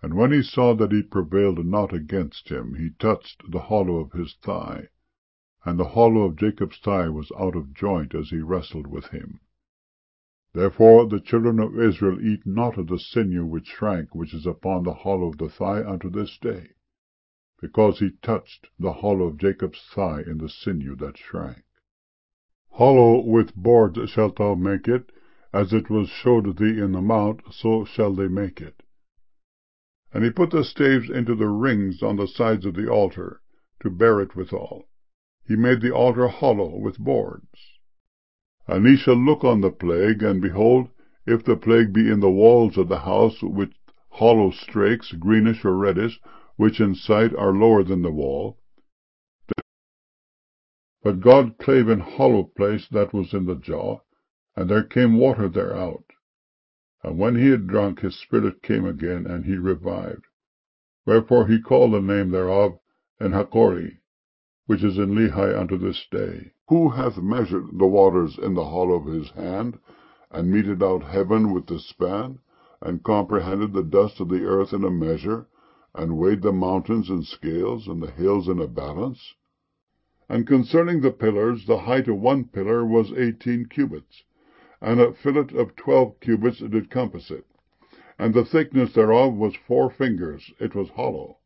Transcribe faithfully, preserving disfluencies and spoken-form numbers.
And when he saw that he prevailed not against him, he touched the hollow of his thigh. And the hollow of Jacob's thigh was out of joint as he wrestled with him. Therefore the children of Israel eat not of the sinew which shrank, which is upon the hollow of the thigh unto this day, because he touched the hollow of Jacob's thigh in the sinew that shrank. Hollow with boards shalt thou make it, as it was showed thee in the mount, so shall they make it. And he put the staves into the rings on the sides of the altar, to bear it withal. He made the altar hollow with boards. And ye shall look on the plague, and behold, if the plague be in the walls of the house, with hollow strakes, greenish or reddish, which in sight are lower than the wall. But God clave an hollow place that was in the jaw, and there came water thereout. And when he had drunk, his spirit came again, and he revived. Wherefore he called the name thereof Enhakkore, which is in Lehi unto this day. Who hath measured the waters in the hollow of his hand, and meted out heaven with the span, and comprehended the dust of the earth in a measure, and weighed the mountains in scales, and the hills in a balance? And concerning the pillars, the height of one pillar was eighteen cubits, and a fillet of twelve cubits did compass it, and the thickness thereof was four fingers, it was hollow.